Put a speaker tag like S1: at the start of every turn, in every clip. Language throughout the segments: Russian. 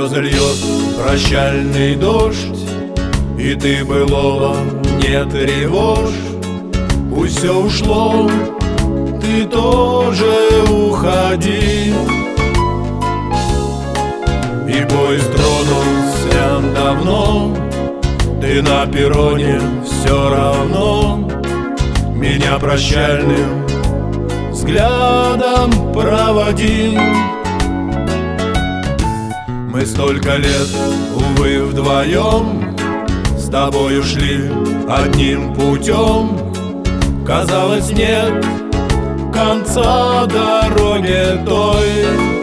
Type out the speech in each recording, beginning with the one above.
S1: зальет прощальный дождь, и ты былого не тревожь. Пусть все ушло, ты тоже уходи. И поезд тронулся давно, ты на перроне все равно меня прощальным взглядом проводи. Мы столько лет, увы, вдвоем с тобой ушли одним путем. Казалось, нет конца дороге той.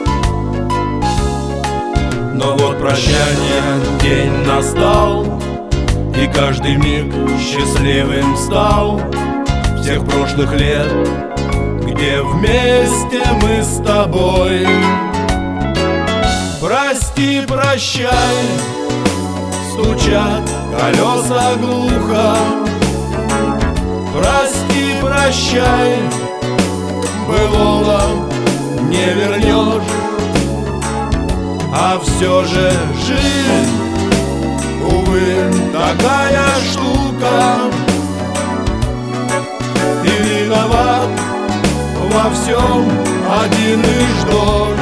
S1: Но вот прощание, день настал, и каждый миг счастливым стал. Всех прошлых лет, где вместе мы с тобой. Прости, прощай, стучат колеса глухо. Прости, прощай, былого не вернешь. А все же жизнь, увы, такая штука. И виноват во всем один лишь дождь.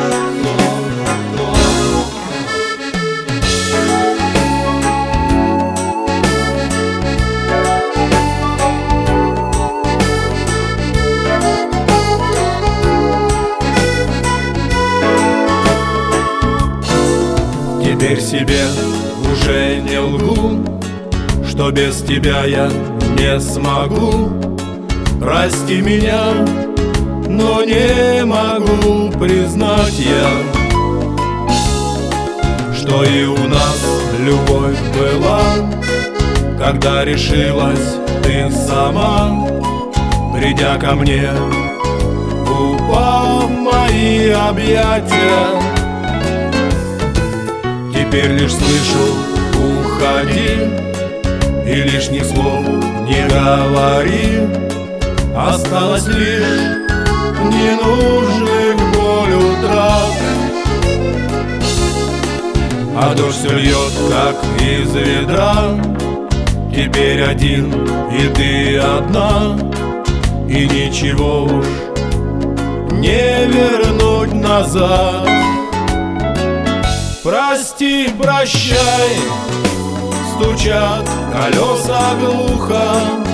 S1: Теперь себе уже не лгу, что без тебя я не смогу. Прости меня, но не могу признать я, что и у нас любовь была, когда решилась ты сама, придя ко мне, упав в мои объятия. Теперь лишь слышу «уходи», и лишних слов не говори. Осталось лишь ненужных боль утрат. А дождь все льет, как из ведра. Теперь один, и ты одна, и ничего уж не вернуть назад. Прости, прощай, стучат колеса глухо.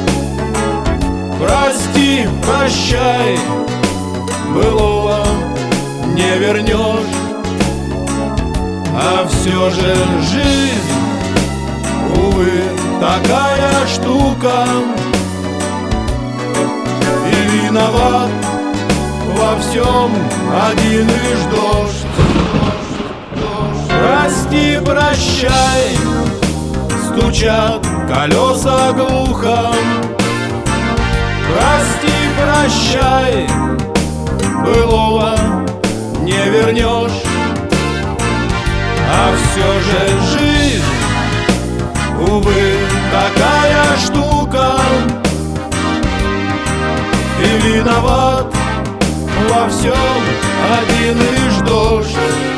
S1: Прости, прощай, былого не вернешь. А все же жизнь, увы, такая штука. И виноват во всем один лишь дождь. Прости, прощай, стучат колеса глухо. Прости, прощай, былого не вернешь. А все же жизнь, увы, такая штука. И виноват во всем один лишь дождь.